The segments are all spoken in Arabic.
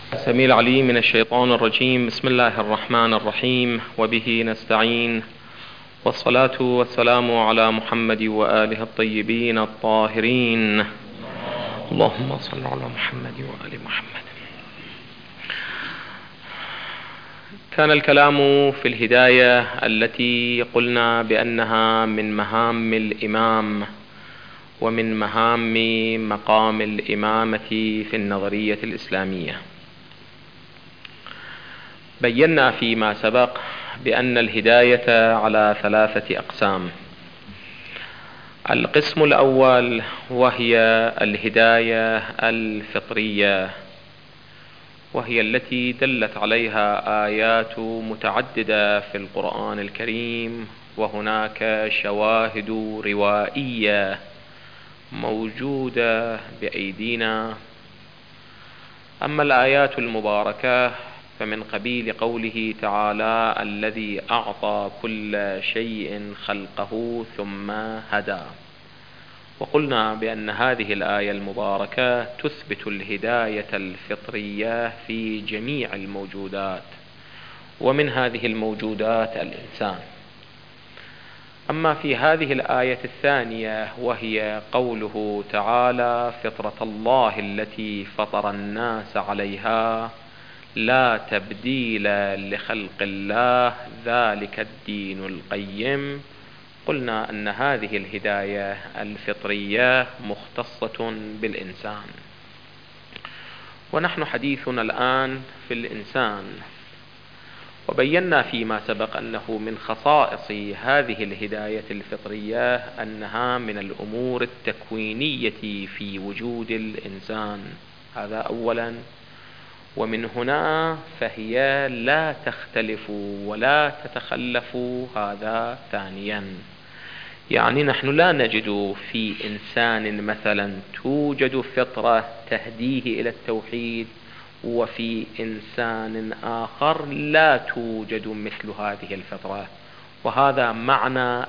السميع العليم من الشيطان الرجيم. بسم الله الرحمن الرحيم، وبه نستعين، والصلاة والسلام على محمد وآله الطيبين الطاهرين. اللهم صل على محمد وآل محمد. كان الكلام في الهداية التي قلنا بأنها من مهام الإمام ومن مهام مقام الإمامة في النظرية الإسلامية. بينا فيما سبق بأن الهداية على 3 أقسام. القسم الأول وهي الهداية الفطرية، وهي التي دلت عليها آيات متعددة في القرآن الكريم، وهناك شواهد روائية موجودة بأيدينا. أما الآيات المباركة فمن قبيل قوله تعالى: الذي أعطى كل شيء خلقه ثم هدى. وقلنا بأن هذه الآية المباركة تثبت الهداية الفطرية في جميع الموجودات، ومن هذه الموجودات الإنسان. أما في هذه الآية الثانية وهي قوله تعالى: فطرة الله التي فطر الناس عليها لا تبديل لخلق الله ذلك الدين القيم، قلنا أن هذه الهداية الفطرية مختصة بالإنسان. ونحن حديثنا الآن في الإنسان، وبينا فيما سبق أنه من خصائص هذه الهداية الفطرية أنها من الأمور التكوينية في وجود الإنسان، هذا أولا. ومن هنا فهي لا تختلف ولا تتخلف، هذا ثانيا. يعني نحن لا نجد في إنسان مثلا توجد فطرة تهديه إلى التوحيد، وفي إنسان آخر لا توجد مثل هذه الفطرة، وهذا معنى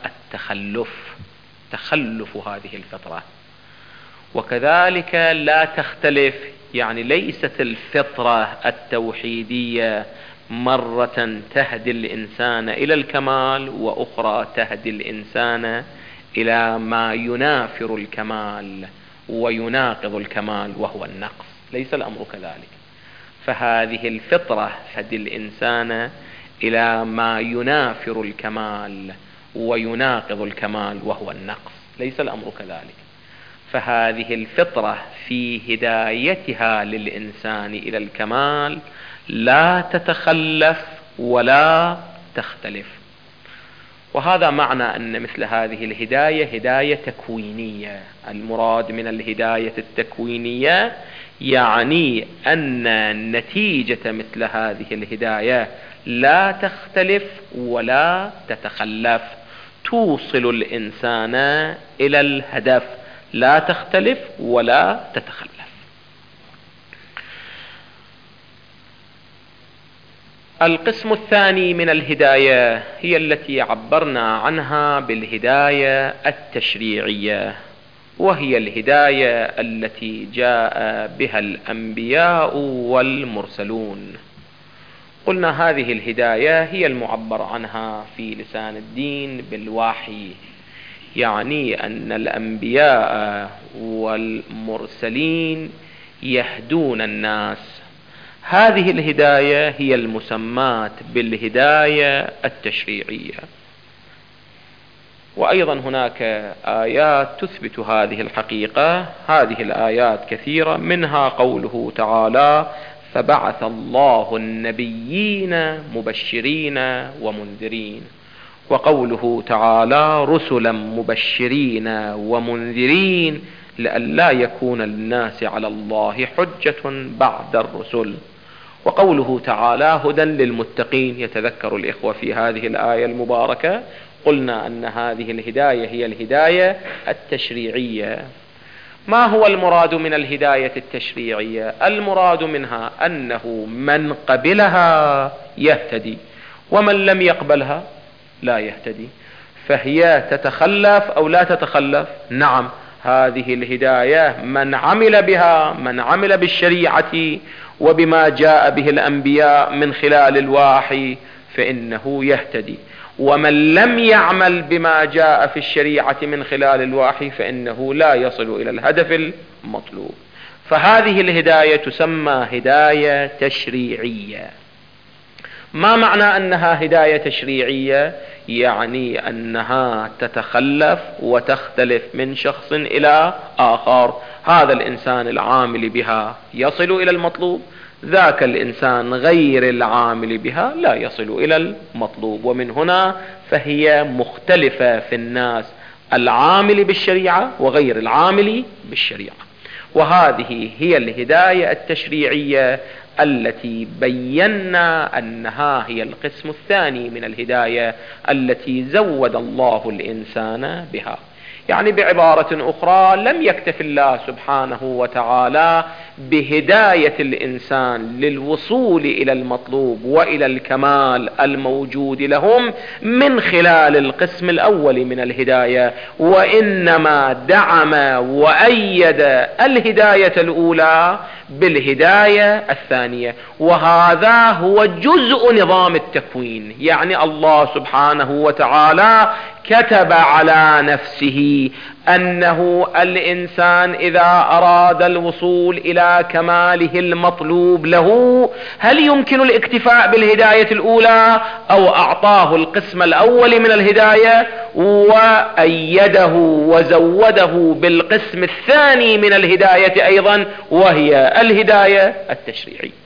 تخلف هذه الفطرة. وكذلك لا تختلف، يعني ليست الفطرة التوحيدية مرة تهدي الإنسان إلى الكمال، وأخرى تهدي الإنسان إلى ما ينافر الكمال ويناقض الكمال وهو النقص. ليس الأمر كذلك. فهذه الفطرة تهدي الإنسان إلى ما ينافر الكمال ويناقض الكمال وهو النقص. ليس الأمر كذلك. فهذه الفطرة في هدايتها للإنسان إلى الكمال لا تتخلف ولا تختلف. وهذا معنى أن مثل هذه الهداية هداية تكوينية. المراد من الهداية التكوينية يعني أن نتيجة مثل هذه الهداية لا تختلف ولا تتخلف، توصل الإنسان إلى الهدف، لا تختلف ولا تتخلف. القسم الثاني من الهداية هي التي عبرنا عنها بالهداية التشريعية، وهي الهداية التي جاء بها الأنبياء والمرسلون. قلنا هذه الهداية هي المعبر عنها في لسان الدين بالوحي، يعني أن الأنبياء والمرسلين يهدون الناس. هذه الهداية هي المسمات بالهداية التشريعية. وأيضا هناك آيات تثبت هذه الحقيقة. هذه الآيات كثيرة، منها قوله تعالى: فبعث الله النبيين مبشرين ومنذرين. وقوله تعالى: رسلا مبشرين ومنذرين لئلا يكون للناس على الله حجة بعد الرسل. وقوله تعالى: هدى للمتقين. يتذكر الإخوة في هذه الآية المباركة قلنا أن هذه الهداية هي الهداية التشريعية. ما هو المراد من الهداية التشريعية؟ المراد منها أنه من قبلها يهتدي، ومن لم يقبلها لا يهتدي. فهي تتخلف أو لا تتخلف؟ نعم، هذه الهداية من عمل بها، من عمل بالشريعة وبما جاء به الأنبياء من خلال الوحي فإنه يهتدي، ومن لم يعمل بما جاء في الشريعة من خلال الوحي فإنه لا يصل إلى الهدف المطلوب. فهذه الهداية تسمى هداية تشريعية. ما معنى أنها هداية تشريعية؟ يعني أنها تتخلف وتختلف من شخص إلى آخر. هذا الإنسان العامل بها يصل إلى المطلوب، ذاك الإنسان غير العامل بها لا يصل إلى المطلوب. ومن هنا فهي مختلفة في الناس، العامل بالشريعة وغير العامل بالشريعة. وهذه هي الهداية التشريعية التي بينا أنها هي القسم الثاني من الهداية التي زود الله الإنسان بها. يعني بعبارة أخرى، لم يكتف الله سبحانه وتعالى بهداية الإنسان للوصول إلى المطلوب وإلى الكمال الموجود لهم من خلال القسم الأول من الهداية، وإنما دعم وأيد الهداية الأولى بالهداية الثانية. وهذا هو جزء نظام التكوين. يعني الله سبحانه وتعالى كتب على نفسه أنه الإنسان إذا أراد الوصول إلى كماله المطلوب له، هل يمكن الاكتفاء بالهداية الأولى أو أعطاه القسم الأول من الهداية وأيده وزوده بالقسم الثاني من الهداية أيضا، وهي الهداية التشريعية.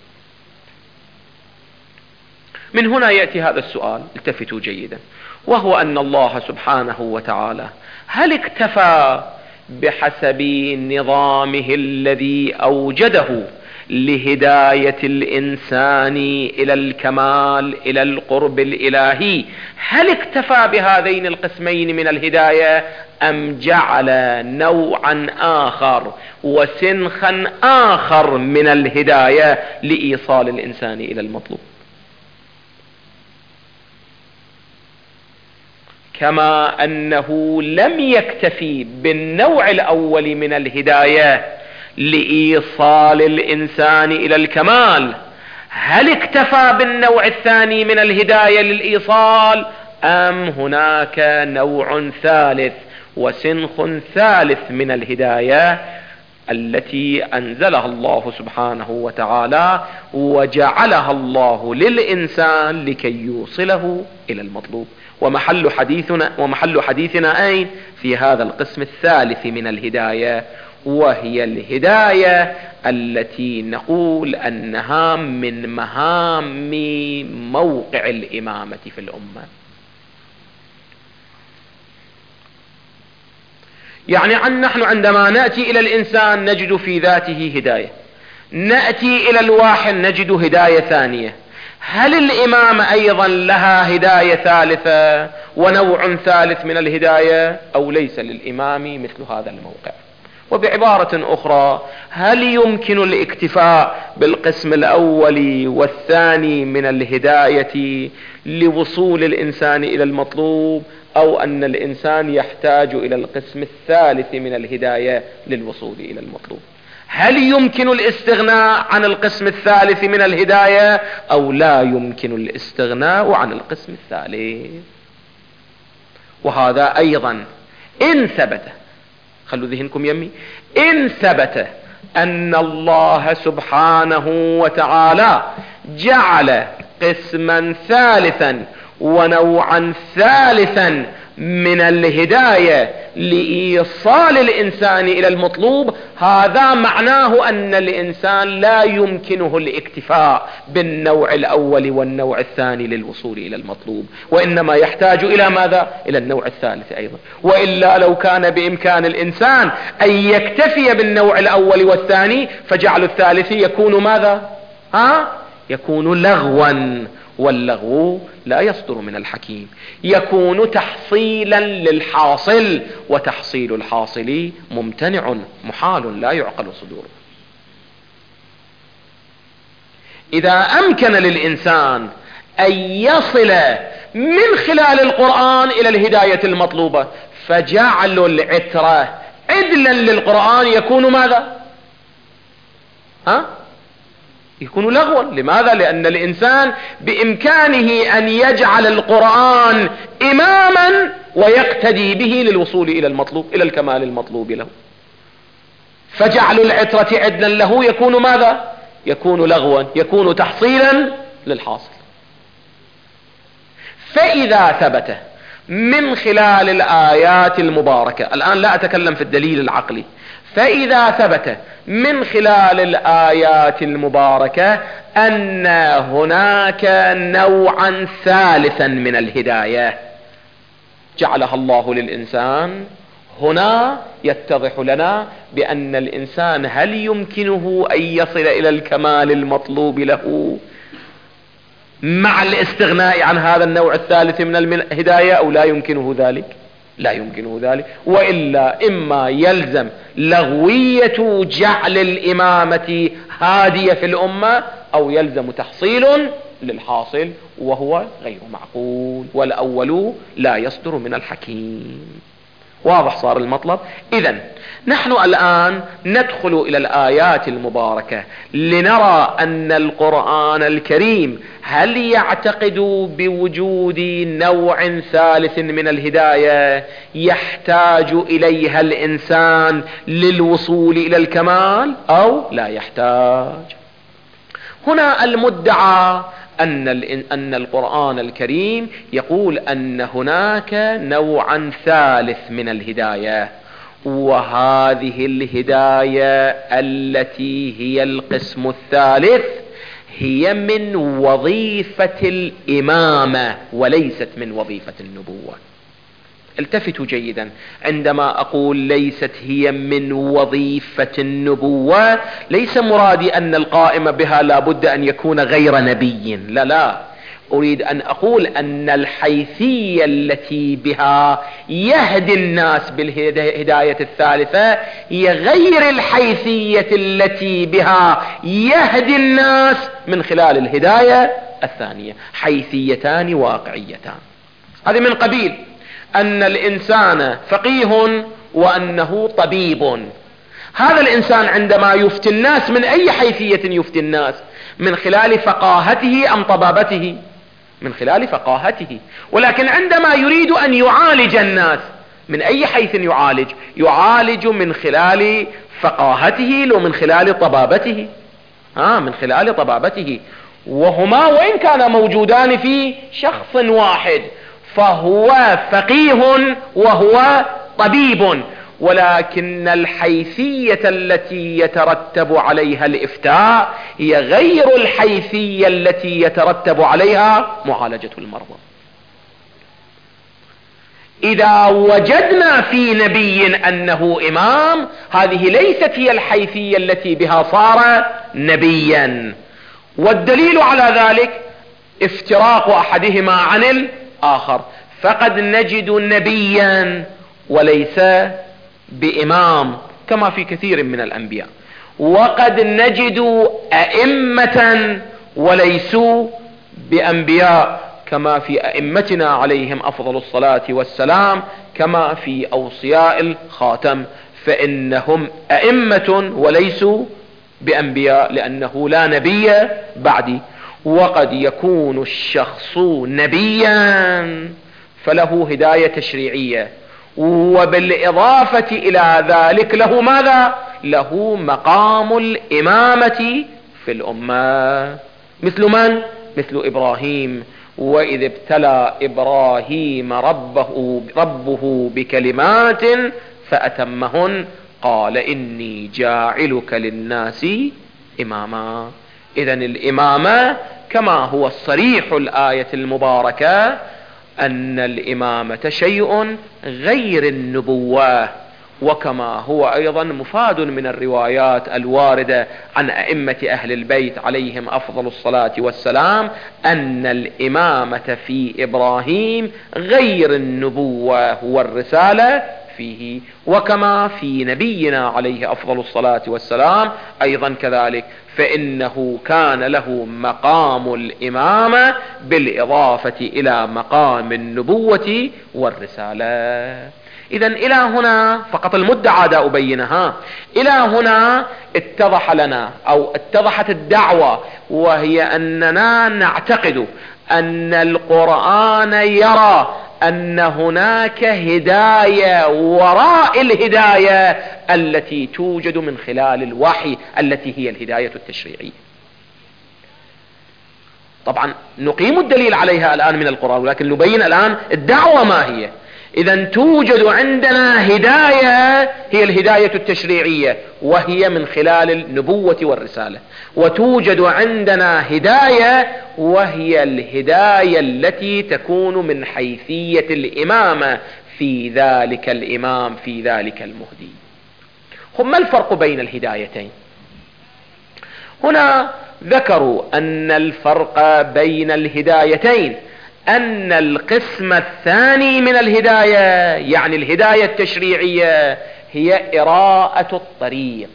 من هنا يأتي هذا السؤال، التفتوا جيدا، وهو أن الله سبحانه وتعالى هل اكتفى بحسب نظامه الذي أوجده لهداية الإنسان إلى الكمال إلى القرب الإلهي، هل اكتفى بهذين القسمين من الهداية أم جعل نوعا آخر وسنخا آخر من الهداية لإيصال الإنسان إلى المطلوب؟ كما أنه لم يكتفي بالنوع الأول من الهداية لإيصال الإنسان إلى الكمال، هل اكتفى بالنوع الثاني من الهداية للإيصال أم هناك نوع ثالث وسنخ ثالث من الهداية التي أنزلها الله سبحانه وتعالى وجعلها الله للإنسان لكي يوصله إلى المطلوب؟ ومحل حديثنا أين؟ في هذا القسم الثالث من الهداية، وهي الهداية التي نقول أنها من مهام موقع الإمامة في الأمة. يعني نحن عندما نأتي إلى الإنسان نجد في ذاته هداية، نأتي إلى الواحد نجد هداية ثانية. هل الإمامة أيضا لها هداية ثالثة ونوع ثالث من الهداية أو ليس للإمام مثل هذا الموقع؟ وبعبارة أخرى، هل يمكن الاكتفاء بالقسم الأول والثاني من الهداية لوصول الإنسان إلى المطلوب، أو أن الإنسان يحتاج إلى القسم الثالث من الهداية للوصول إلى المطلوب؟ هل يمكن الاستغناء عن القسم الثالث من الهداية أو لا يمكن الاستغناء عن القسم الثالث؟ وهذا أيضا إن ثبت، خلوا ذهنكم يمي، إن ثبت أن الله سبحانه وتعالى جعل قسما ثالثا ونوعا ثالثا من الهداية لإيصال الإنسان إلى المطلوب، هذا معناه أن الإنسان لا يمكنه الاكتفاء بالنوع الأول والنوع الثاني للوصول إلى المطلوب، وإنما يحتاج إلى ماذا؟ إلى النوع الثالث أيضا. وإلا لو كان بإمكان الإنسان أن يكتفي بالنوع الأول والثاني فجعل الثالث يكون ماذا؟ يكون لغوا، واللغو لا يصدر من الحكيم، يكون تحصيلا للحاصل، وتحصيل الحاصل ممتنع محال لا يعقل صدوره. إذا أمكن للإنسان أن يصل من خلال القرآن إلى الهداية المطلوبة، فجعل العترة عدلا للقرآن يكون ماذا؟ يكون لغوا. لماذا؟ لأن الإنسان بإمكانه أن يجعل القرآن إماما ويقتدي به للوصول إلى المطلوب، إلى الكمال المطلوب له. فجعل العترة عدلا له يكون ماذا؟ يكون لغوا، يكون تحصيلا للحاصل. فإذا ثبت من خلال الآيات المباركة، الآن لا أتكلم في الدليل العقلي، فإذا ثبت من خلال الآيات المباركة أن هناك نوعا ثالثا من الهداية جعلها الله للإنسان، هنا يتضح لنا بأن الإنسان هل يمكنه أن يصل إلى الكمال المطلوب له مع الاستغناء عن هذا النوع الثالث من الهداية أو لا يمكنه ذلك؟ لا يمكنه ذلك، وإلا إما يلزم لغوية جعل الإمامة هادية في الأمة، أو يلزم تحصيل للحاصل وهو غير معقول، والأول لا يصدر من الحكيم. واضح صار المطلب؟ إذن نحن الآن ندخل إلى الآيات المباركة لنرى أن القرآن الكريم هل يعتقد بوجود نوع ثالث من الهداية يحتاج إليها الإنسان للوصول إلى الكمال أو لا يحتاج. هنا المدعى أن القرآن الكريم يقول أن هناك نوعا ثالث من الهداية، وهذه الهداية التي هي القسم الثالث هي من وظيفة الإمامة وليست من وظيفة النبوة. التفتوا جيدا، عندما أقول ليست هي من وظيفة النبوة ليس مرادي أن القائم بها لابد أن يكون غير نبي، لا، أريد أن أقول أن الحيثية التي بها يهدي الناس بالهداية الثالثة هي غير الحيثية التي بها يهدي الناس من خلال الهداية الثانية، حيثيتان واقعيتان. هذه من قبيل أن الإنسان فقيه وأنه طبيب. هذا الإنسان عندما يفتي الناس من أي حيثية يفتي الناس؟ من خلال فقاهته أم طبابته؟ من خلال فقاهته. ولكن عندما يريد أن يعالج الناس من أي حيث يعالج من خلال فقاهته لو من خلال طبابته؟ من خلال طبابته. وهما وإن كانا موجودان في شخص واحد، فهو فقيه وهو طبيب، ولكن الحيثية التي يترتب عليها الإفتاء هي غير الحيثية التي يترتب عليها معالجة المرضى. إذا وجدنا في نبي أنه إمام، هذه ليست هي الحيثية التي بها صار نبيا. والدليل على ذلك افتراق أحدهما عن الآخر، فقد نجد نبيا وليس بإمام كما في كثير من الأنبياء، وقد نجد أئمة وليسوا بأنبياء كما في أئمتنا عليهم أفضل الصلاة والسلام، كما في أوصياء الخاتم، فإنهم أئمة وليسوا بأنبياء لأنه لا نبي بعدي. وقد يكون الشخص نبيا فله هداية تشريعية، وبالإضافة إلى ذلك له ماذا؟ له مقام الإمامة في الأمة. مثل من؟ مثل إبراهيم. وإذ ابتلى إبراهيم ربه بكلمات فأتمهن قال إني جاعلك للناس إماما. إذن الإمامة كما هو الصريح الآية المباركة أن الإمامة شيء غير النبوة، وكما هو أيضا مفاد من الروايات الواردة عن أئمة أهل البيت عليهم أفضل الصلاة والسلام أن الإمامة في إبراهيم غير النبوة والرسالة فيه، وكما في نبينا عليه أفضل الصلاة والسلام أيضا كذلك، فإنه كان له مقام الإمامة بالإضافة إلى مقام النبوة والرسالة. إذا إلى هنا فقط المدعى دا أبينها، إلى هنا اتضح لنا أو اتضحت الدعوة، وهي أننا نعتقد أن القرآن يرى أن هناك هداية وراء الهداية التي توجد من خلال الوحي التي هي الهداية التشريعية. طبعا نقيم الدليل عليها الآن من القرآن، ولكن نبين الآن الدعوة ما هي. إذا توجد عندنا هداية هي الهداية التشريعية، وهي من خلال النبوة والرسالة، وتوجد عندنا هداية وهي الهداية التي تكون من حيثية الإمامة في ذلك الإمام، في ذلك المهدي. ما الفرق بين الهدايتين؟ هنا ذكروا أن الفرق بين الهدايتين أن القسم الثاني من الهداية، يعني الهداية التشريعية، هي إراءة الطريق.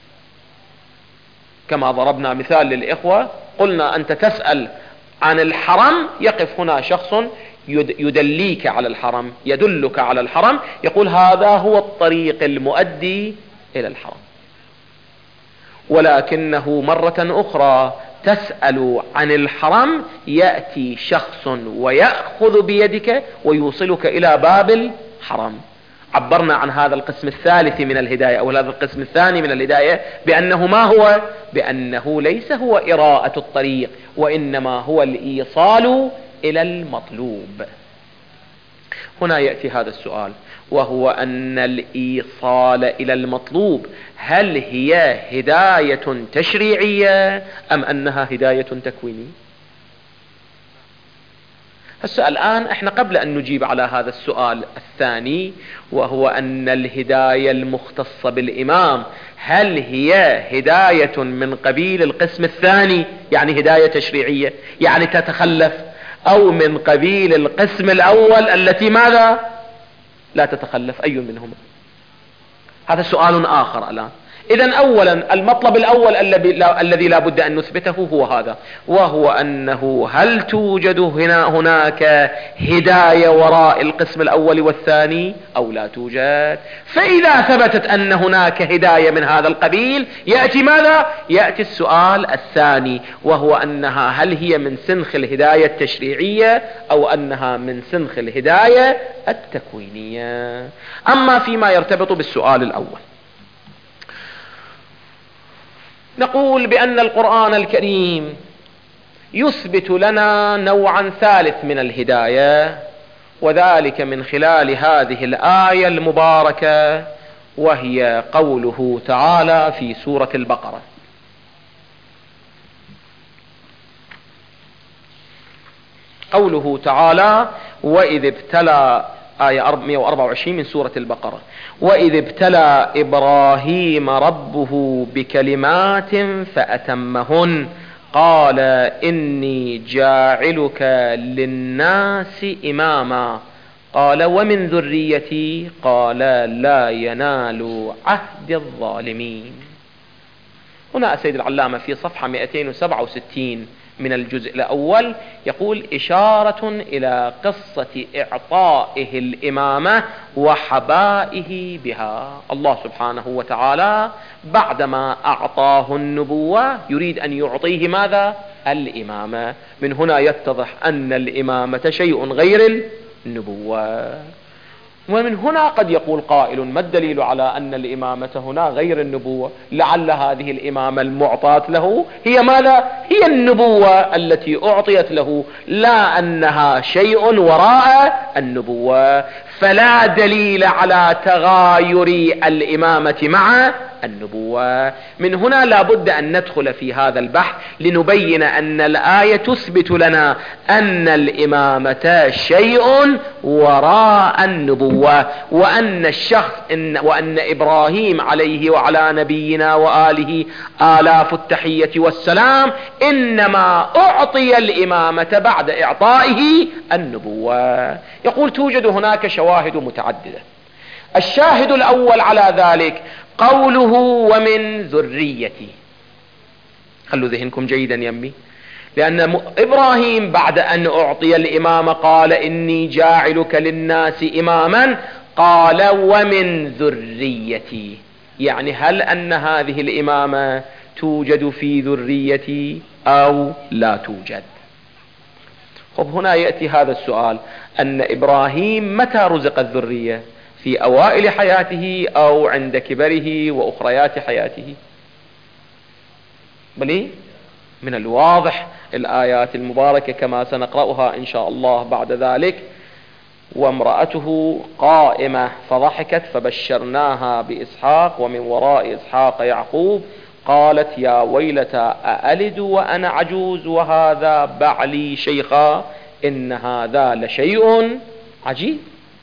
كما ضربنا مثال للإخوة، قلنا أنت تسأل عن الحرم، يقف هنا شخص يدليك على الحرم، يدلك على الحرم، يقول هذا هو الطريق المؤدي إلى الحرم. ولكنه مرة أخرى تسأل عن الحرم، يأتي شخص ويأخذ بيدك ويوصلك إلى باب الحرم. عبرنا عن هذا القسم الثالث من الهداية أو هذا القسم الثاني من الهداية بأنه ما هو؟ بأنه ليس هو إراءة الطريق، وإنما هو الإيصال إلى المطلوب. هنا يأتي هذا السؤال، وهو أن الإيصال إلى المطلوب هل هي هداية تشريعية أم أنها هداية تكوينية؟ الآن احنا قبل أن نجيب على هذا السؤال الثاني، وهو أن الهداية المختصة بالإمام هل هي هداية من قبيل القسم الثاني، يعني هداية تشريعية يعني تتخلف، أو من قبيل القسم الأول التي ماذا؟ لا تتخلف، أي منهما؟ هذا سؤال آخر الآن. إذن أولا المطلب الأول الذي لا بد أن نثبته هو هذا، وهو أنه هل توجد هناك هداية وراء القسم الأول والثاني أو لا توجد؟ فإذا ثبتت أن هناك هداية من هذا القبيل، يأتي ماذا؟ يأتي السؤال الثاني، وهو أنها هل هي من سنخ الهداية التشريعية أو أنها من سنخ الهداية التكوينية. أما فيما يرتبط بالسؤال الأول، نقول بأن القرآن الكريم يثبت لنا نوعا ثالث من الهداية، وذلك من خلال هذه الآية المباركة، وهي قوله تعالى في سورة البقرة: قوله تعالى: وإذ ابتلى، آية 124 من سورة البقرة: وإذ ابتلى إبراهيم ربه بكلمات فأتمهن قال إني جاعلك للناس إماما قال ومن ذريتي قال لا ينال عهد الظالمين. هنا السيد العلامة في صفحة 267 من الجزء الأول يقول: إشارة إلى قصة إعطائه الإمامة وحبائه بها. الله سبحانه وتعالى بعدما أعطاه النبوة يريد أن يعطيه ماذا؟ الإمامة. من هنا يتضح أن الإمامة شيء غير النبوة. ومن هنا قد يقول قائل: ما الدليل على أن الإمامة هنا غير النبوة؟ لعل هذه الإمامة المعطاة له هي ماذا؟ هي النبوة التي أعطيت له، لا أنها شيء وراء النبوة. فلا دليل على تغاير الإمامة مع النبوة. من هنا لا بد أن ندخل في هذا البحث لنبين أن الآية تثبت لنا أن الإمامة شيء وراء النبوة، وأن الشخص وأن إبراهيم عليه وعلى نبينا وآله آلاف التحية والسلام إنما أعطي الإمامة بعد إعطائه النبوة. يقول: توجد هناك شواهد متعددة. الشاهد الأول على ذلك قوله: ومن ذريتي. خلوا ذهنكم جيدا يمي، لأن إبراهيم بعد أن أعطي الإمامة قال: إني جاعلك للناس إماما، قال ومن ذريتي، يعني هل أن هذه الإمامة توجد في ذريتي أو لا توجد؟ خب هنا يأتي هذا السؤال، أن إبراهيم متى رزق الذرية؟ في أوائل حياته أو عند كبره وأخريات حياته؟ بل من الواضح الآيات المباركة كما سنقرأها إن شاء الله بعد ذلك: وامرأته قائمة فضحكت فبشرناها بإسحاق ومن وراء إسحاق يعقوب قالت يا ويلتى أألد وأنا عجوز وهذا بعلي شيخا إن هذا لشيء عجيب.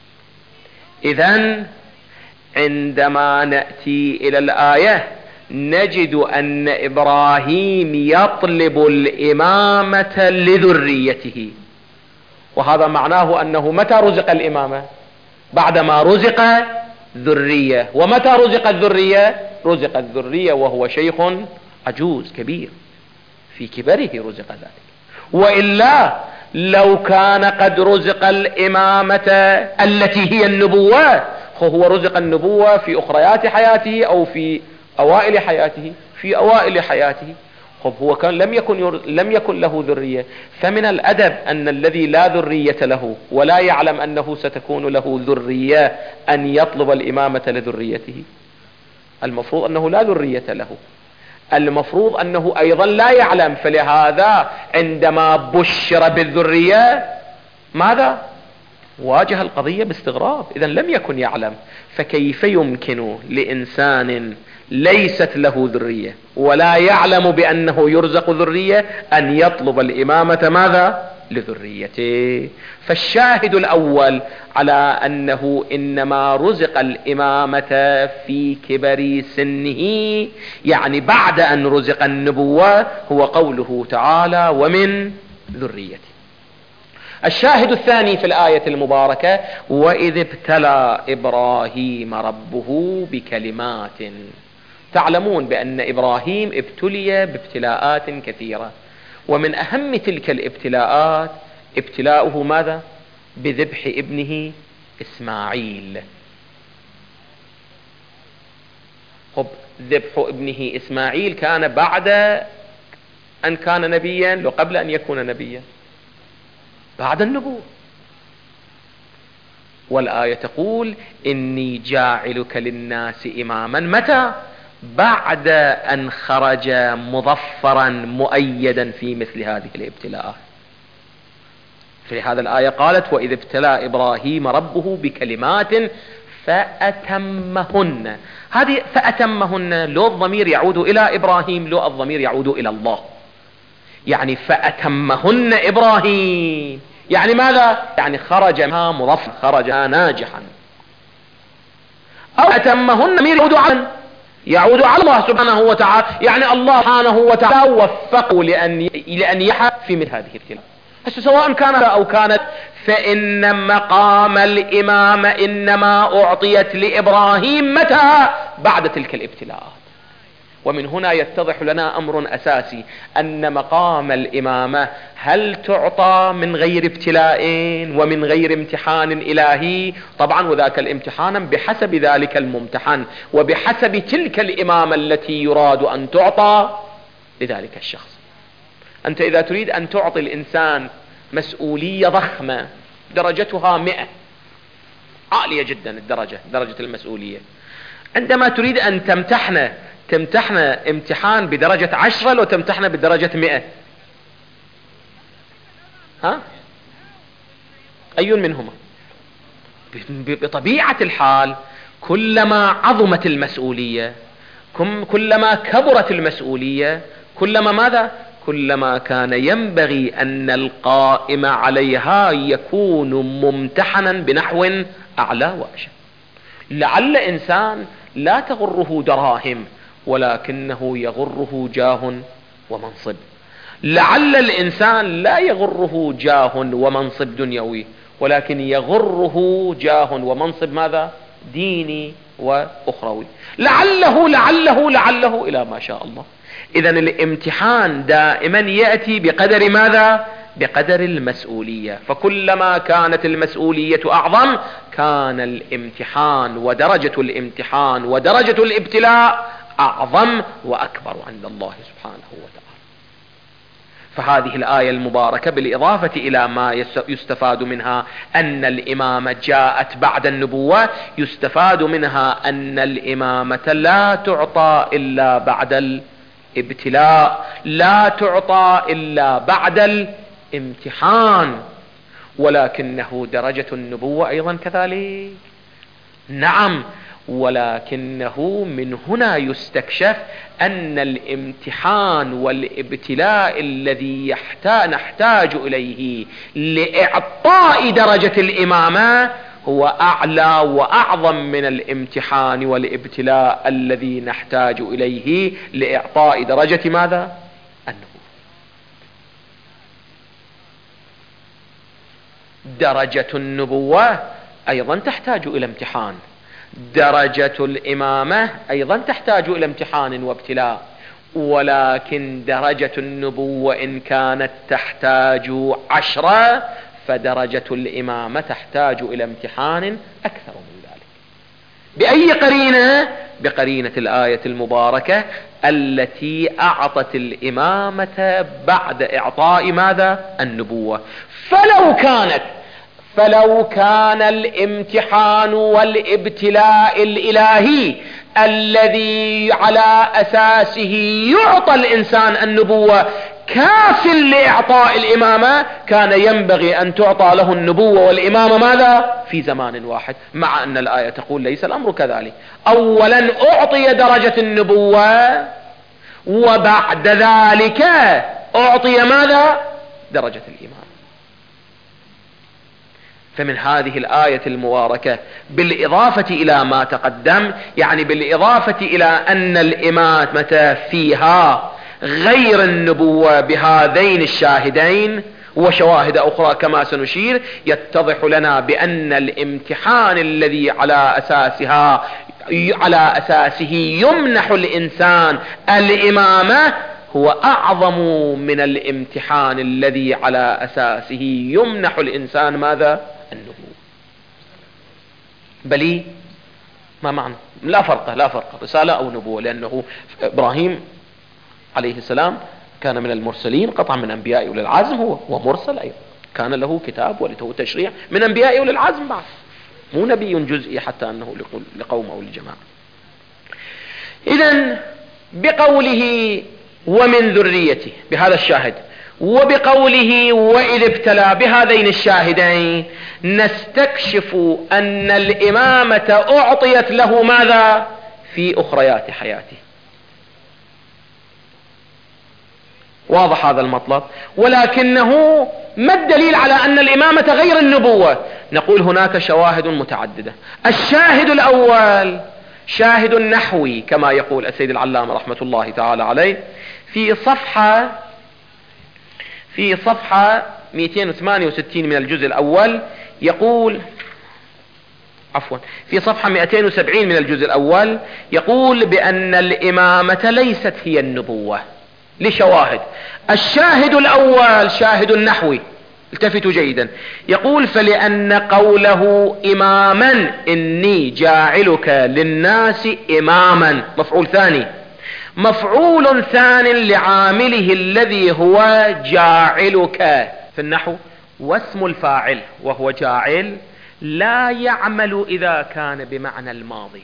إذن عندما نأتي إلى الآية نجد أن إبراهيم يطلب الإمامة لذريته، وهذا معناه أنه متى رزق الإمامة؟ بعدما رزق ذرية. ومتى رزق الذرية؟ رزق الذرية وهو شيخ عجوز كبير، في كبره رزق ذلك. وإلا لو كان قد رزق الإمامة التي هي النبوة، هو رزق النبوة في أخريات حياته أو في أوائل حياته؟ في أوائل حياته. هو كان لم يكن له ذرية، فمن الأدب أن الذي لا ذرية له ولا يعلم أنه ستكون له ذرية أن يطلب الإمامة لذريته. المفروض أنه لا ذرية له، المفروض أنه أيضا لا يعلم، فلهذا عندما بشر بالذرية ماذا؟ واجه القضية باستغراب. إذن لم يكن يعلم، فكيف يمكن لإنسان ليست له ذرية ولا يعلم بأنه يرزق ذرية أن يطلب الإمامة ماذا؟ لذريته. فالشاهد الأول على أنه إنما رزق الإمامة في كبر سنه، يعني بعد أن رزق النبوة، هو قوله تعالى ومن ذريته. الشاهد الثاني في الآية المباركة: وإذ ابتلى إبراهيم ربه بكلمات. تعلمون بأن إبراهيم ابتلي بابتلاءات كثيرة، ومن أهم تلك الابتلاءات ابتلاؤه ماذا؟ بذبح ابنه إسماعيل. ذبح ابنه إسماعيل كان بعد أن كان نبيا لو قبل أن يكون نبيا؟ بعد النبوة. والآية تقول إني جاعلك للناس إماما. متى؟ بعد أن خرج مظفرا مؤيدا في مثل هذه الابتلاءات. في هذا الآية قالت وإذ ابتلى إبراهيم ربه بكلمات فأتمهن. هذه فأتمهن لو الضمير يعود إلى إبراهيم لو الضمير يعود إلى الله، يعني فأتمهن إبراهيم، يعني ماذا؟ يعني خرج مظفر، خرج ناجحا. أو أتمهن يعود على الله سبحانه وتعالى، يعني الله سبحانه وتعالى وفقه لأن يحى في مثل هذه الابتلاء. سواء كان أو كانت، فإن مقام الإمامة إنما أعطيت لإبراهيم متى؟ بعد تلك الابتلاءات. ومن هنا يتضح لنا أمر أساسي، أن مقام الإمامة هل تعطى من غير ابتلاء ومن غير امتحان إلهي؟ طبعا، وذاك الامتحان بحسب ذلك الممتحن وبحسب تلك الإمامة التي يراد أن تعطى لذلك الشخص. أنت إذا تريد أن تعطي الإنسان مسؤولية ضخمة درجتها 100، عالية جدا درجة المسؤولية، عندما تريد أن تمتحن امتحان بدرجة 10 لو تمتحن بدرجة 100، أي منهما؟ بطبيعة الحال كلما عظمت المسؤولية، كلما كبرت المسؤولية، كلما ماذا؟ كلما كان ينبغي أن القائم عليها يكون ممتحنا بنحو أعلى وأشد. لعل إنسان لا تغره دراهم ولكنه يغره جاه ومنصب. لعل الإنسان لا يغره جاه ومنصب دنيوي، ولكن يغره جاه ومنصب ماذا؟ ديني وأخروي. لعله إلى ما شاء الله. إذن الامتحان دائما يأتي بقدر ماذا؟ بقدر المسؤولية، فكلما كانت المسؤولية أعظم كان الامتحان ودرجة الامتحان ودرجة الابتلاء أعظم وأكبر عند الله سبحانه وتعالى. فهذه الآية المباركة بالإضافة إلى ما يستفاد منها أن الإمامة جاءت بعد النبوة، يستفاد منها أن الإمامة لا تعطى إلا بعد الابتلاء، لا تعطى إلا بعد الامتحان، ولكنه درجة النبوة أيضا كذلك. نعم، ولكنه من هنا يستكشف أن الامتحان والابتلاء الذي نحتاج إليه لإعطاء درجة الإمامة هو أعلى وأعظم من الامتحان والابتلاء الذي نحتاج إليه لإعطاء درجة ماذا؟ النبوة. درجة النبوة أيضا تحتاج إلى امتحان، درجة الإمامة أيضا تحتاج إلى امتحان وابتلاء، ولكن درجة النبوة إن كانت تحتاج 10 فدرجة الإمامة تحتاج إلى امتحان أكثر من ذلك. بأي قرينة؟ بقرينة الآية المباركة التي أعطت الإمامة بعد إعطاء ماذا؟ النبوة. فلو كان الامتحان والابتلاء الإلهي الذي على أساسه يعطى الإنسان النبوة كاف لإعطاء الإمامة، كان ينبغي أن تعطى له النبوة والإمامة ماذا؟ في زمان واحد، مع أن الآية تقول ليس الأمر كذلك. أولا أعطي درجة النبوة وبعد ذلك أعطي ماذا؟ درجة الإمامة. فمن هذه الآية المباركة بالإضافة إلى ما تقدم، يعني بالإضافة إلى أن الإمامة فيها غير النبوة بهذين الشاهدين وشواهد أخرى كما سنشير، يتضح لنا بأن الامتحان الذي على أساسه يمنح الإنسان الإمامة هو أعظم من الامتحان الذي على أساسه يمنح الإنسان ماذا؟ النبوة. بل ما معنى؟ لا فرق رسالة أو نبوة، لأنه إبراهيم عليه السلام كان من المرسلين قطعا من أنبياء أولي العزم، هو مرسل أيضا، كان له كتاب وله تشريع من أنبياء أولي العزم بعد، مو نبي جزئي حتى أنه لقوم أو لجماعة. إذن بقوله ومن ذريته بهذا الشاهد، وبقوله وإذ ابتلى بهذين الشاهدين، نستكشف أن الإمامة أعطيت له ماذا؟ في أخريات حياته. واضح هذا المطلب؟ ولكنه ما الدليل على أن الإمامة غير النبوة؟ نقول هناك شواهد متعددة. الشاهد الأول شاهد نحوي كما يقول السيد العلامة رحمة الله تعالى عليه في صفحة 268 من الجزء الأول، يقول في صفحة 270 من الجزء الأول يقول بأن الإمامة ليست هي النبوة لشواهد. الشاهد الأول شاهد نحوي، التفتوا جيدا، يقول فلأن قوله إماما إني جاعلك للناس إماما، مفعول ثاني، مفعول ثان لعامله الذي هو جاعلك في النحو، واسم الفاعل وهو جاعل لا يعمل إذا كان بمعنى الماضي.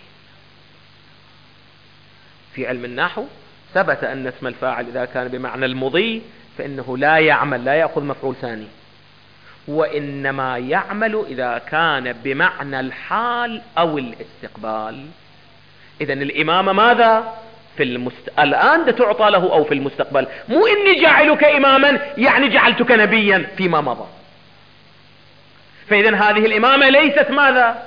في علم النحو ثبت أن اسم الفاعل إذا كان بمعنى المضي فإنه لا يعمل، لا يأخذ مفعول ثاني، وإنما يعمل إذا كان بمعنى الحال أو الاستقبال. إذن الإمامة ماذا؟ الآن تعطى له أو في المستقبل، مو إني جعلك إماما يعني جعلتك نبيا فيما مضى. فإذن هذه الإمامة ليست ماذا؟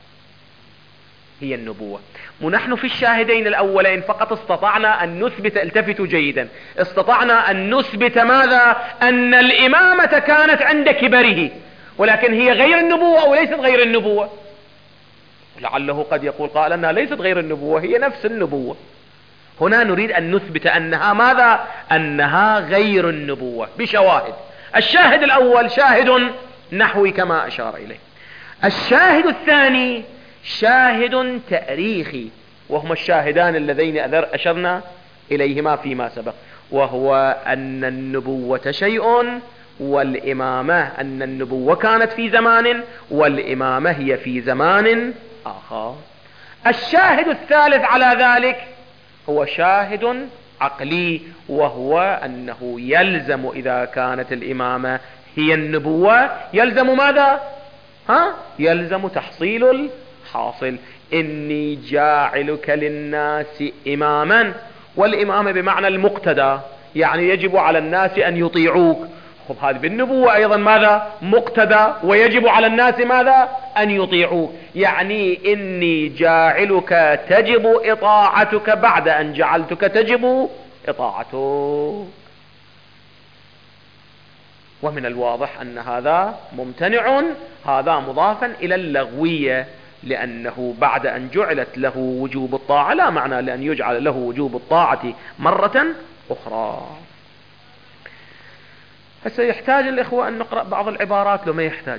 هي النبوة. ونحن في الشاهدين الأولين فقط استطعنا أن نثبت، التفتوا جيدا، استطعنا أن نثبت ماذا؟ أن الإمامة كانت عند كبره، ولكن هي غير النبوة أو ليست غير النبوة. لعله قد يقول قال أنها ليست غير النبوة، هي نفس النبوة. هنا نريد أن نثبت أنها ماذا؟ أنها غير النبوة بشواهد. الشاهد الأول شاهد نحوي كما أشار إليه. الشاهد الثاني شاهد تاريخي، وهما الشاهدان اللذين أشرنا إليهما فيما سبق، وهو أن النبوة شيء والإمامة، أن النبوة كانت في زمان والإمامة هي في زمان آخر. الشاهد الثالث على ذلك هو شاهد عقلي، وهو أنه يلزم إذا كانت الإمامة هي النبوة يلزم ماذا؟ يلزم تحصيل الحاصل. إني جاعلك للناس إماما، والإمامة بمعنى المقتدى، يعني يجب على الناس أن يطيعوك. خب هذه بالنبوة أيضا ماذا؟ مقتدى، ويجب على الناس ماذا؟ أن يطيعوك. يعني إني جاعلك تجب إطاعتك بعد أن جعلتك تجب إطاعتك. ومن الواضح أن هذا ممتنع، هذا مضافا إلى اللغوية، لأنه بعد أن جعلت له وجوب الطاعة لا معنى لأن يجعل له وجوب الطاعة مرة أخرى. هسه يحتاج الإخوة أن نقرأ بعض العبارات لو ما يحتاج،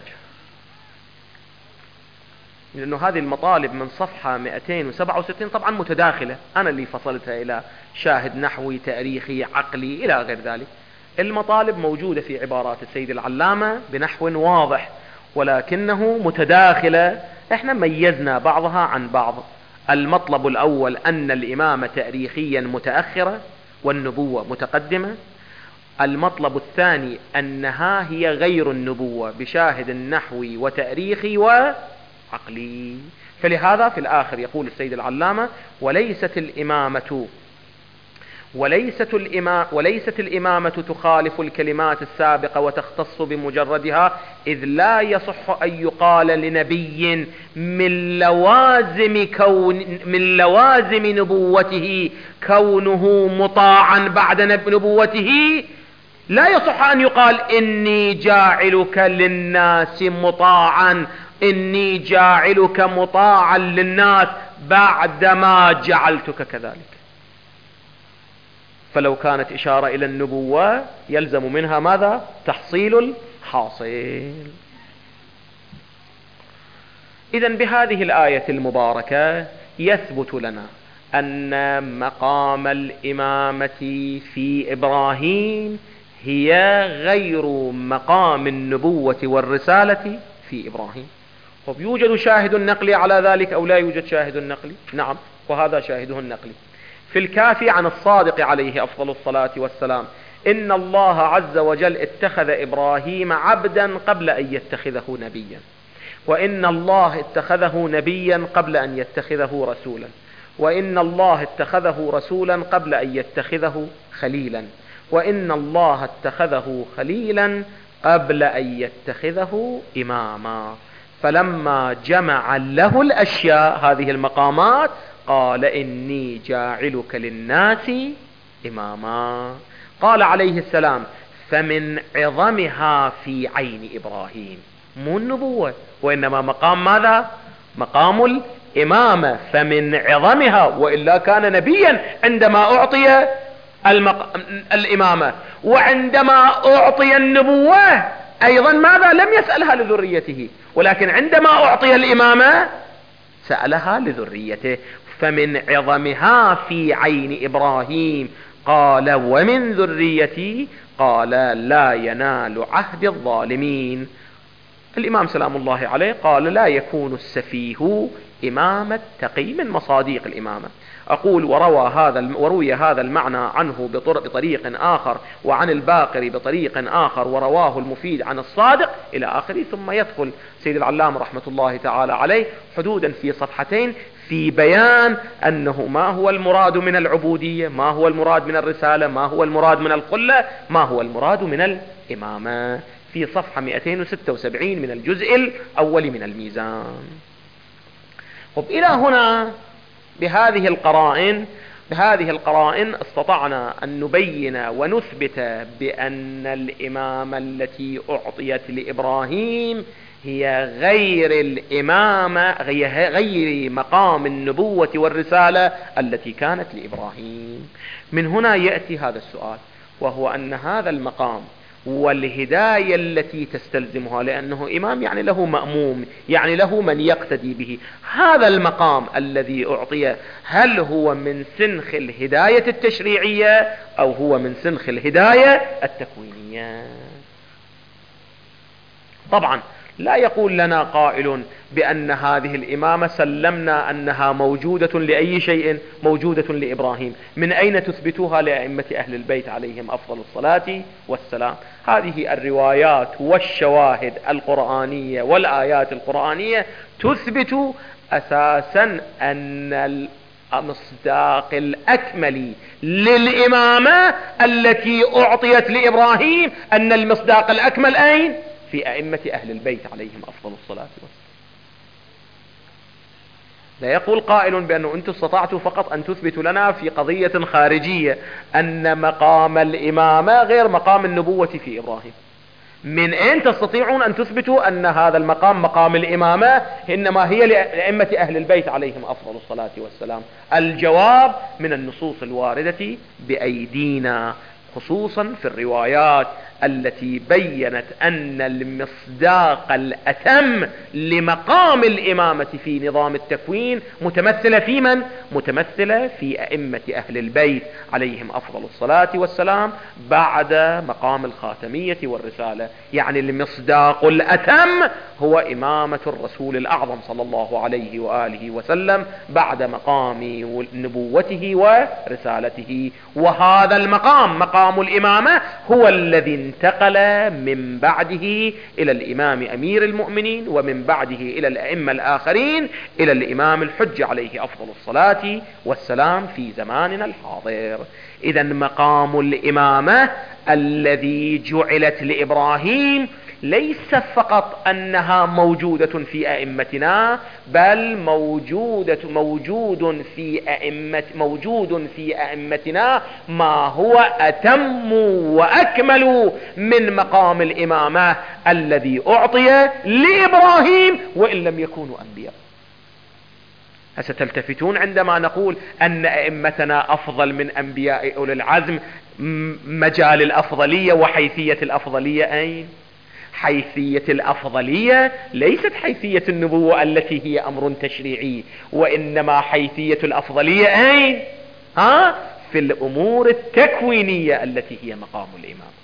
لأنه هذه المطالب من صفحة 267 طبعا متداخلة، أنا اللي فصلتها إلى شاهد نحوي تاريخي عقلي إلى غير ذلك. المطالب موجودة في عبارات السيد العلامة بنحو واضح، ولكنه متداخلة، احنا ميزنا بعضها عن بعض. المطلب الأول أن الإمامة تاريخيا متأخرة والنبوة متقدمة. المطلب الثاني أنها هي غير النبوة بشاهد نحوي وتاريخي وعقلي. فلهذا في الآخر يقول السيد العلامة: وليست الإمامة تخالف الكلمات السابقة وتختص بمجردها، إذ لا يصح أن يقال لنبي من لوازم نبوته كونه مطاعا بعد نبوته. لا يصح أن يقال إني جاعلك للناس مطاعا، إني جاعلك مطاعا للناس بعدما جعلتك كذلك. فلو كانت إشارة إلى النبوة يلزم منها ماذا؟ تحصيل الحاصل. إذن بهذه الآية المباركة يثبت لنا أن مقام الإمامة في إبراهيم هي غير مقام النبوة والرسالة في إبراهيم. طب يوجد شاهد نقلي على ذلك أو لا يوجد شاهد نقلي؟ نعم، وهذا شاهده النقلي في الكافي عن الصادق عليه أفضل الصلاة والسلام: إن الله عز وجل اتخذ إبراهيم عبدا قبل أن يتخذه نبيا، وإن الله اتخذه نبيا قبل أن يتخذه رسولا، وإن الله اتخذه رسولا قبل أن يتخذه خليلا، وإن الله اتخذه خليلا قبل أن يتخذه إماما. فلما جمع له الأشياء هذه المقامات قال: إني جاعلك للناس إماما. قال عليه السلام: فمن عظمها في عين إبراهيم، مو النبوة وإنما مقام ماذا؟ مقام الإمامة. فمن عظمها، وإلا كان نبيا عندما أعطي الإمامة، وعندما أعطي النبوة أيضا ماذا؟ لم يسألها لذريته، ولكن عندما أعطي الإمامة سألها لذريته. فمن عظمها في عين إبراهيم. قال: ومن ذريتي؟ قال: لا ينال عهد الظالمين. الإمام سلام الله عليه قال: لا يكون السفيه إمام التقي من مصاديق الإمامة. أقول: وروي هذا المعنى عنه بطريق آخر، وعن الباقر بطريق آخر، ورواه المفيد عن الصادق إلى آخره. ثم يدخل سيد العلام رحمة الله تعالى عليه حدودا في صفحتين في بيان أنه ما هو المراد من العبودية، ما هو المراد من الرسالة، ما هو المراد من الخلة، ما هو المراد من الإمامة، في صفحة 276 من الجزء الأول من الميزان. إلى هنا بهذه القرائن استطعنا أن نبين ونثبت بأن الإمامة التي أعطيت لإبراهيم هي غير الإمامة، غير مقام النبوة والرسالة التي كانت لإبراهيم. من هنا يأتي هذا السؤال، وهو أن هذا المقام والهداية التي تستلزمها، لأنه إمام يعني له مأموم، يعني له من يقتدي به. هذا المقام الذي أعطيه هل هو من سنخ الهداية التشريعية أو هو من سنخ الهداية التكوينية؟ طبعا لا يقول لنا قائل بأن هذه الإمامة سلمنا أنها موجودة لأي شيء، موجودة لإبراهيم، من أين تثبتها لأئمة أهل البيت عليهم أفضل الصلاة والسلام؟ هذه الروايات والشواهد القرآنية والآيات القرآنية تثبت أساسا أن المصداق الأكمل للإمامة التي أعطيت لإبراهيم، أن المصداق الأكمل أين؟ في أئمة أهل البيت عليهم أفضل الصلاة والسلام. لا يقول قائل بأنه أنتم استطعتوا فقط أن تثبتوا لنا في قضية خارجية أن مقام الإمامة غير مقام النبوة في إبراهيم. من أين تستطيعون أن تثبتوا أن هذا المقام مقام الإمامة إنما هي لأئمة أهل البيت عليهم أفضل الصلاة والسلام؟ الجواب من النصوص الواردة بأيدينا، خصوصا في الروايات التي بينت أن المصداق الأتم لمقام الإمامة في نظام التكوين متمثلة في من؟ متمثلة في أئمة أهل البيت عليهم أفضل الصلاة والسلام بعد مقام الخاتمية والرسالة. يعني المصداق الأتم هو إمامة الرسول الأعظم صلى الله عليه وآله وسلم بعد مقام نبوته ورسالته. وهذا المقام، مقام الإمامة، هو الذي انتقل من بعده إلى الإمام أمير المؤمنين، ومن بعده إلى الأئمة الآخرين، إلى الإمام الحجة عليه أفضل الصلاة والسلام في زماننا الحاضر. إذا مقام الإمامة الذي جعلت لإبراهيم ليس فقط أنها موجودة في أئمتنا، بل موجود في أئمتنا ما هو أتم وأكمل من مقام الإمامة الذي أعطي لإبراهيم وإن لم يكونوا أنبياء. ستلتفتون عندما نقول أن أئمتنا أفضل من أنبياء أولي العزم. مجال الأفضلية وحيثية الأفضلية أين؟ حيثية الأفضلية ليست حيثية النبوة التي هي أمر تشريعي، وإنما حيثية الأفضلية أين؟ في الأمور التكوينية التي هي مقام الإمام.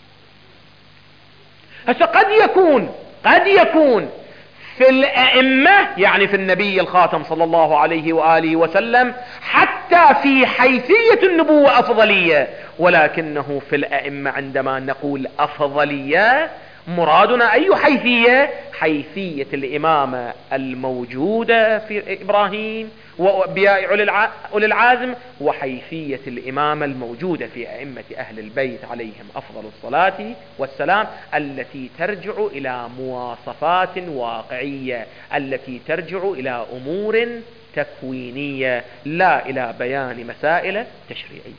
قد يكون في الأئمة، يعني في النبي الخاتم صلى الله عليه وآله وسلم، حتى في حيثية النبوة أفضلية، ولكنه في الأئمة عندما نقول أفضلية مرادنا أي حيثية؟ حيثية الإمامة الموجودة في إبراهيم وأنبياء أولي العزم، وحيثية الإمامة الموجودة في أئمة أهل البيت عليهم أفضل الصلاة والسلام، التي ترجع إلى مواصفات واقعية، التي ترجع إلى أمور تكوينية، لا إلى بيان مسائل تشريعية.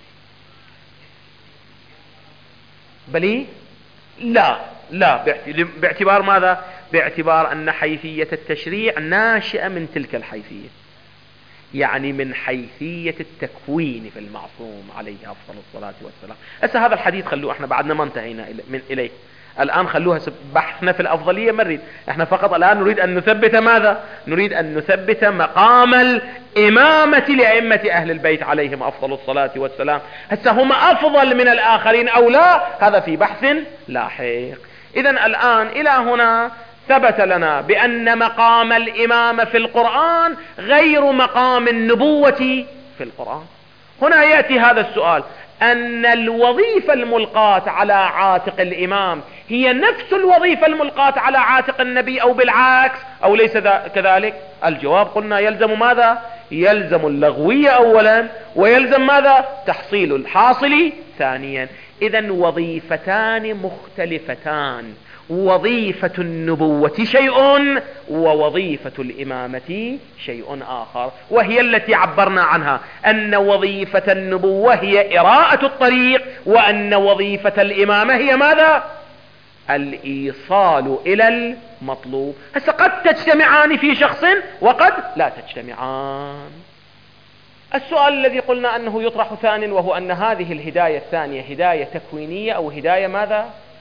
بل لا باعتبار ماذا؟ باعتبار أن حيثية التشريع ناشئة من تلك الحيثية، يعني من حيثية التكوين في المعصوم عليه أفضل الصلاة والسلام. هسه هذا الحديث خلوه، احنا بعدنا ما انتهينا إليه الآن، خلوها بحثنا في الأفضلية مريد، احنا فقط الآن نريد أن نثبت ماذا؟ نريد أن نثبت مقام الإمامة لأئمة أهل البيت عليهم أفضل الصلاة والسلام. هسه هم أفضل من الآخرين أو لا؟ هذا في بحث لاحق. إذن الآن إلى هنا ثبت لنا بأن مقام الإمامة في القرآن غير مقام النبوة في القرآن. هنا يأتي هذا السؤال، أن الوظيفة الملقاة على عاتق الإمام هي نفس الوظيفة الملقاة على عاتق النبي أو بالعكس أو ليس كذلك؟ الجواب قلنا يلزم ماذا؟ يلزم اللغوية أولا، ويلزم ماذا؟ تحصيل الحاصل ثانيا. إذن وظيفتان مختلفتان، وظيفة النبوة شيء ووظيفة الإمامة شيء آخر، وهي التي عبرنا عنها، أن وظيفة النبوة هي إراءة الطريق، وأن وظيفة الإمامة هي ماذا؟ الإيصال إلى المطلوب. هسه قد تجتمعان في شخص وقد لا تجتمعان. السؤال الذي قلنا أنه يطرح ثانيا، وهو أن هذه الهداية الثانية هداية تكوينية أو هداية ماذا؟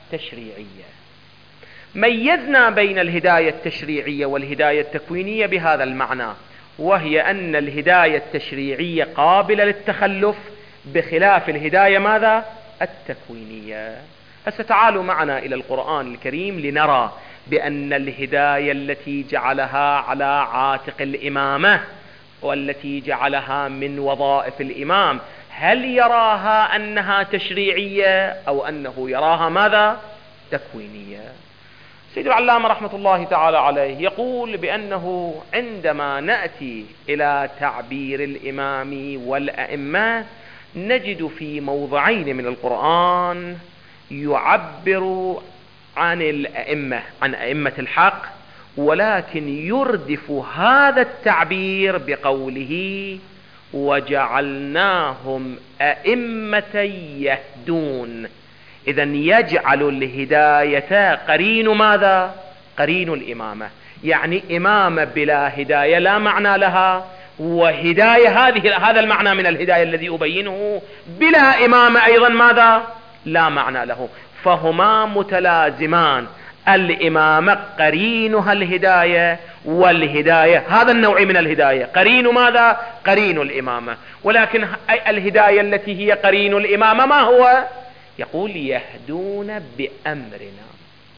تشريعية. ميزنا بين الهداية التشريعية والهداية التكوينية بهذا المعنى، وهي أن الهداية التشريعية قابلة للتخلف بخلاف الهداية ماذا؟ التكوينية. هسه تعالوا معنا إلى القرآن الكريم لنرى بأن الهداية التي جعلها على عاتق الإمامة والتي جعلها من وظائف الإمام، هل يراها أنها تشريعية أو أنه يراها ماذا؟ تكوينية. سيد العلامة رحمة الله تعالى عليه يقول بأنه عندما نأتي إلى تعبير الإمام والأئمة نجد في موضعين من القرآن يعبر عن الأئمة، عن أئمة الحق، ولكن يردف هذا التعبير بقوله وجعلناهم أئمة يهدون. إذن يجعل الهداية قرين ماذا؟ قرين الإمامة، يعني إمامة بلا هداية لا معنى لها، وهداية هذا المعنى من الهداية الذي أبينه بلا إمامة أيضا ماذا؟ لا معنى له، فهما متلازمان. الإمامة قرينها الهداية، والهداية هذا النوع من الهداية قرين ماذا؟ قرين الإمامة. ولكن الهداية التي هي قرين الإمامة ما هو؟ يقول يهدون بأمرنا.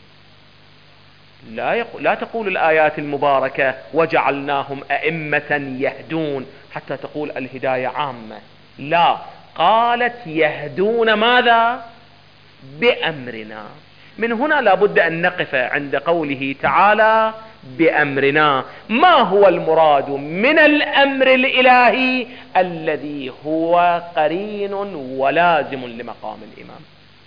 لا تقول الآيات المباركة وجعلناهم أئمة يهدون حتى تقول الهداية عامة، لا، قالت يهدون ماذا؟ بأمرنا. من هنا لابد أن نقف عند قوله تعالى بأمرنا. ما هو المراد من الأمر الإلهي الذي هو قرين ولازم لمقام الإمام؟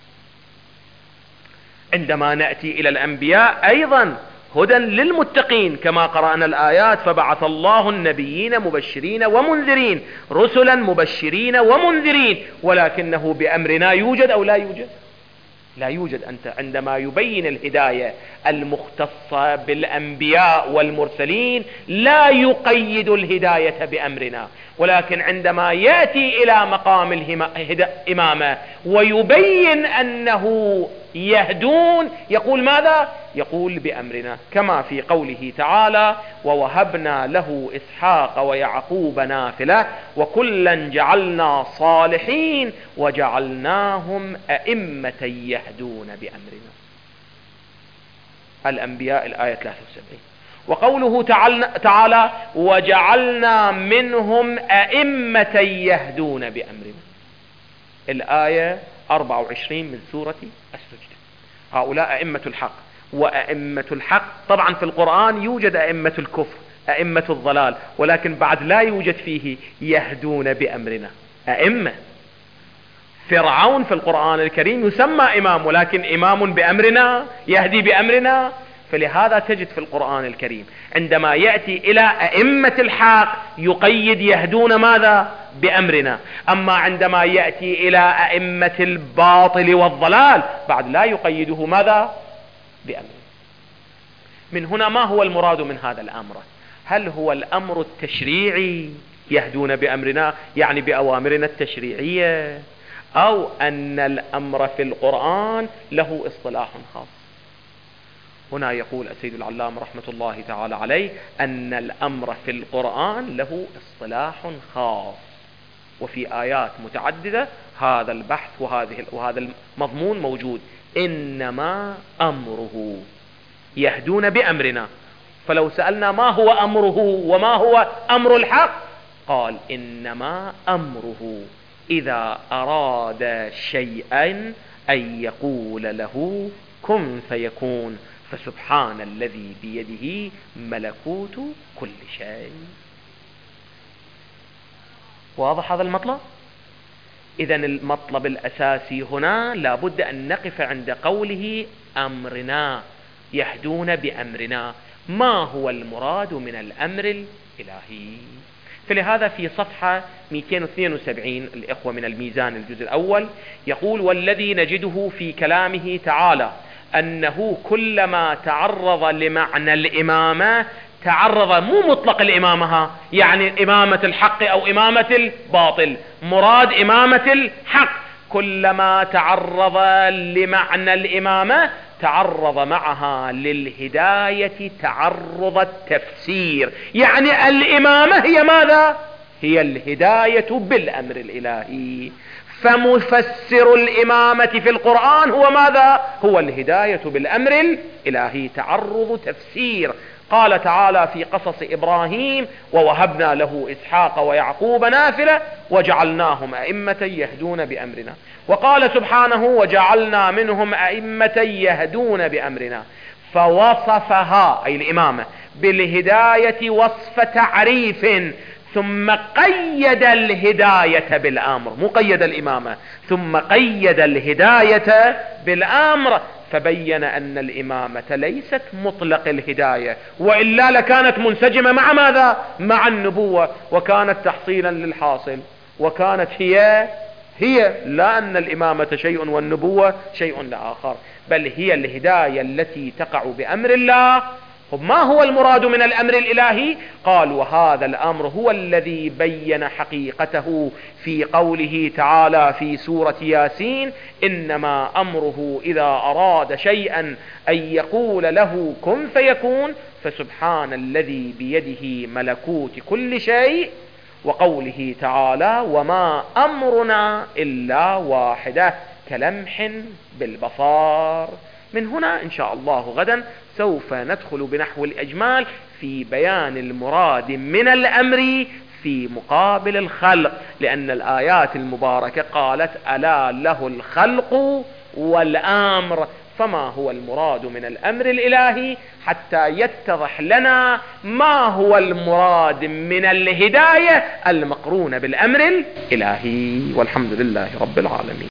عندما نأتي إلى الأنبياء أيضا هدى للمتقين كما قرأنا الآيات فبعث الله النبيين مبشرين ومنذرين، رسلا مبشرين ومنذرين، ولكنه بأمرنا يوجد أو لا يوجد؟ لا يوجد. أنت عندما يبين الهداية المختصة بالأنبياء والمرسلين لا يقيد الهداية بأمرنا، ولكن عندما يأتي إلى مقام الإمامة ويبين أنه يهدون يقول ماذا؟ يقول بأمرنا، كما في قوله تعالى ووهبنا له إسحاق ويعقوب نافلة وكلا جعلنا صالحين وجعلناهم أئمة يهدون بأمرنا. الأنبياء الآية 73. وقوله تعالى وجعلنا منهم أئمة يهدون بأمرنا، الآية 24 من سورة السجدة. هؤلاء أئمة الحق، وأئمة الحق طبعا في القرآن يوجد أئمة الكفر، أئمة الضلال، ولكن بعد لا يوجد فيه يهدون بأمرنا أئمة. فرعون في القرآن الكريم يسمى إمام، ولكن إمام بأمرنا يهدي بأمرنا. فلهذا تجد في القرآن الكريم عندما يأتي إلى أئمة الحق يقيد يهدون ماذا؟ بأمرنا. أما عندما يأتي إلى أئمة الباطل والضلال بعد لا يقيده ماذا؟ بأمرنا. من هنا ما هو المراد من هذا الأمر؟ هل هو الأمر التشريعي يهدون بأمرنا يعني بأوامرنا التشريعية، أو أن الأمر في القرآن له اصطلاح خاص؟ هنا يقول السيد العلامة رحمة الله تعالى عليه أن الأمر في القرآن له اصطلاح خاص، وفي آيات متعددة هذا البحث وهذا المضمون موجود. إنما أمره يهدون بأمرنا. فلو سألنا ما هو أمره وما هو أمر الحق، قال إنما أمره إذا أراد شيئا أن يقول له كن فيكون، فسبحان الذي بيده ملكوت كل شيء. واضح هذا المطلب؟ إذن المطلب الأساسي هنا لابد أن نقف عند قوله أمرنا يهدون بأمرنا. ما هو المراد من الأمر الإلهي؟ فلهذا في صفحة 272 الإخوة من الميزان الجزء الأول يقول والذي نجده في كلامه تعالى أنه كلما تعرض لمعنى الإمامة تعرض مو مطلق الإمامة يعني إمامة الحق أو إمامة الباطل، مراد إمامة الحق، كلما تعرض لمعنى الإمامة تعرض معها للهداية تعرض التفسير. يعني الإمامة هي ماذا؟ هي الهداية بالأمر الإلهي. فمفسر الإمامة في القرآن هو ماذا؟ هو الهداية بالأمر الإلهي، تعرض تفسير. قال تعالى في قصص إبراهيم: ووهبنا له إسحاق ويعقوب نافلة وجعلناهم أئمة يهدون بأمرنا. وقال سبحانه: وجعلنا منهم أئمة يهدون بأمرنا. فوصفها أي الإمامة بالهداية وصف تعريف، ثم قيد الهداية بالأمر، مقيد الإمامة ثم قيد الهداية بالأمر، فبين أن الإمامة ليست مطلق الهداية، وإلا لكانت منسجمة مع ماذا؟ مع النبوة، وكانت تحصيلا للحاصل، وكانت هي لا أن الإمامة شيء والنبوة شيء آخر، بل هي الهداية التي تقع بأمر الله. ما هو المراد من الأمر الإلهي؟ قال: وهذا الأمر هو الذي بين حقيقته في قوله تعالى في سورة ياسين: إنما أمره إذا أراد شيئا أن يقول له كن فيكون. فسبحان الذي بيده ملكوت كل شيء. وقوله تعالى: وما أمرنا إلا واحدة كلمح بالبصار. من هنا إن شاء الله غدا سوف ندخل بنحو الإجمال في بيان المراد من الأمر في مقابل الخلق، لأن الآيات المباركة قالت: ألا له الخلق والأمر. فما هو المراد من الأمر الإلهي حتى يتضح لنا ما هو المراد من الهداية المقرونة بالأمر الإلهي. والحمد لله رب العالمين.